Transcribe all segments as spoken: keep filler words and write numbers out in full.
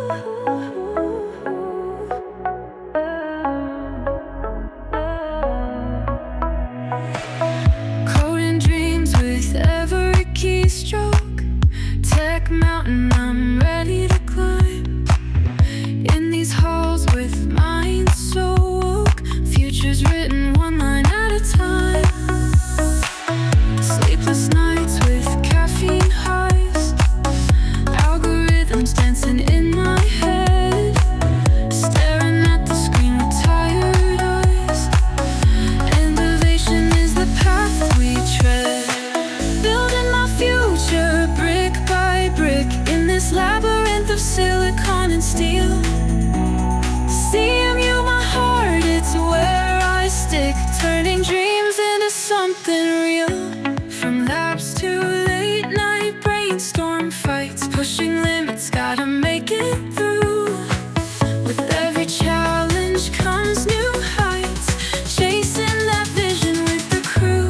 Coding dreams with every keystroke. Tech mountain I'm ready to climb. In these halls with minds so woke. Futures written one line at a time. Sleepless nights with caffeine highs. Algorithms dancing in my head. Staring at the screen with tired eyes. Innovation is the path we tread. Building my future brick by brick. In this labyrinth of silicon and steel. C M U, my heart, it's where I stick. Turning dreams into something real. From labs to late night brainstorm fights. Pushing limits, gotta make it through. With every challenge comes new heights. Chasing that vision with the crew.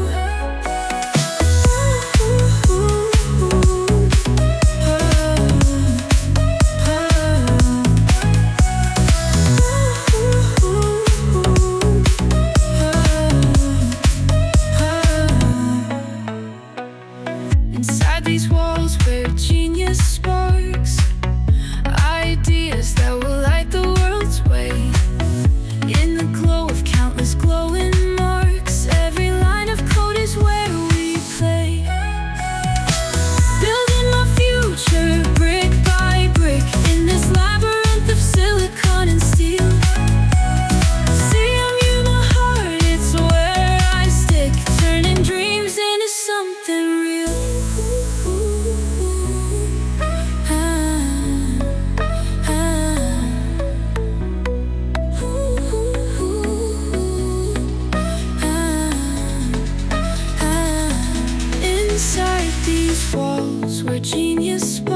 Inside these walls where genius sparks. Ideas that will light the world's way. In the glow of countless glowing marks. Every line of code is where we play. Building my future brick by brick. In this labyrinth of silicon and steel. C M U, my heart, it's where I stick. Turning dreams into something real. Inside these walls where genius